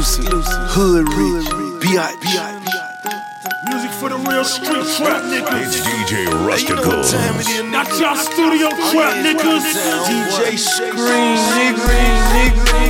exclusive, hood rich, B.I.G. Music for the real street trap niggas. It's DJ Rusticals. Not y'all studio trap niggas. DJ Scream, nigga.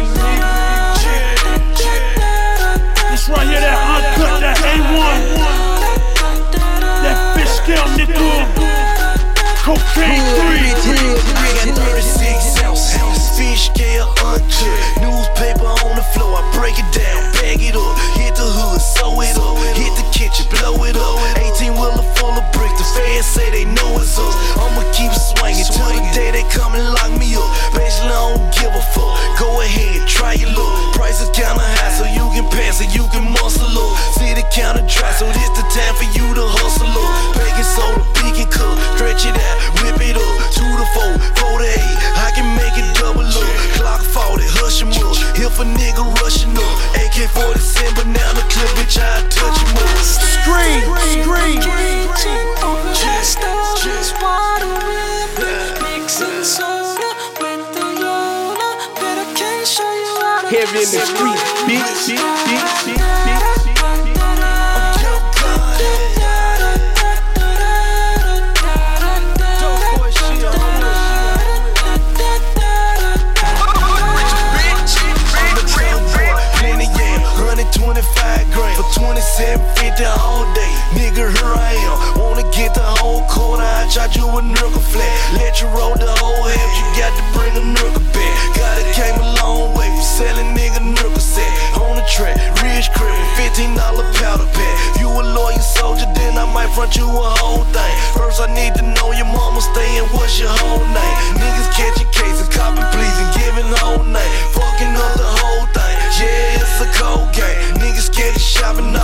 This right here, that uncut, that A1. That fish scale nigga. Cocaine free. I got 36 ounces, fish scale uncut. Newspaper on the floor, I break it down, bag it up. Hit the hood, sew it up. Hit the kitchen, blow it up. 18-wheeler full of bricks, the fans say they know it's us. I'ma keep swinging till the day they come and lock me up. Basically, I don't give a fuck. Go ahead, try your luck. Prices kinda high, so you can pass it, you can muscle up. See the counter dry, so this the time for you to hustle up. Baking soda, pecan cup, stretch it out, whip it up. 2 to 4, 4 to 8, I can make it double up. Clock 40, hush him up. If a nigga rushing up, AK-47, banana clip, bitch, I touch him up. Scream. Heavy in the street, bitch. $27.50 all day, nigga, here I am. Wanna get the whole quarter, I charge you a nickel flat. Let you roll the whole half, you got to bring a nickel back. Got it came a long way from selling nigga nickel set. On the track, Ridge crib with $15 powder pack. You a loyal soldier, then I might front you a whole thing. First I need to know your mama staying, what's your whole name? Niggas catching cases, copy pleasing, giving the whole name. Fucking up the whole thing, yeah, it's a cold game. Niggas scared of shopping up.